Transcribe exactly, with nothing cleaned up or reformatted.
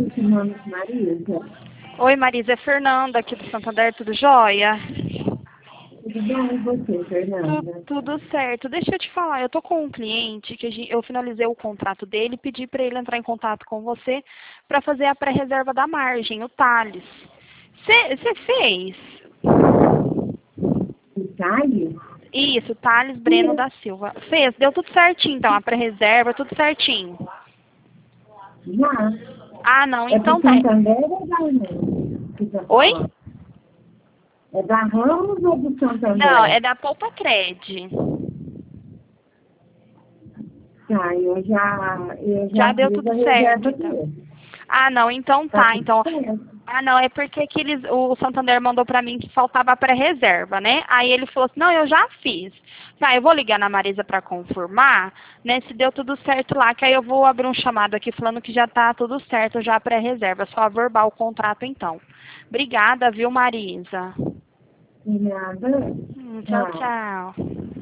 esse nome de Marisa. Oi, Marisa, é Fernanda aqui do Santander, tudo jóia? Tudo bem e você, Fernanda? Tu, tudo certo. Deixa eu te falar, eu tô com um cliente que a gente, eu finalizei o contrato dele e pedi para ele entrar em contato com você para fazer a pré-reserva da margem, o Thales. Você fez? Detalhe? Isso, Thales Breno da Silva. Fez? Deu tudo certinho, então, a pré-reserva, tudo certinho. Já. Ah, não, É então do tá. Santander ou da Ramos? Que tá Oi? falando? É da Ramos ou do Santander? Não, é da Poupa Cred. Tá, eu já, eu já Já deu fiz tudo a certo, reserva então. dele. Ah, não, então Tá tá, tudo então. certo. Ah, não, é porque que eles, o Santander mandou pra mim que faltava a pré-reserva, né? Aí ele falou assim, não, eu já fiz. Tá, eu vou ligar na Marisa pra confirmar, né, se deu tudo certo lá, que aí eu vou abrir um chamado aqui falando que já tá tudo certo, já a pré-reserva, só verbal o contrato então. Obrigada, viu, Marisa? E nada. Hum, tchau, Tchau. tchau.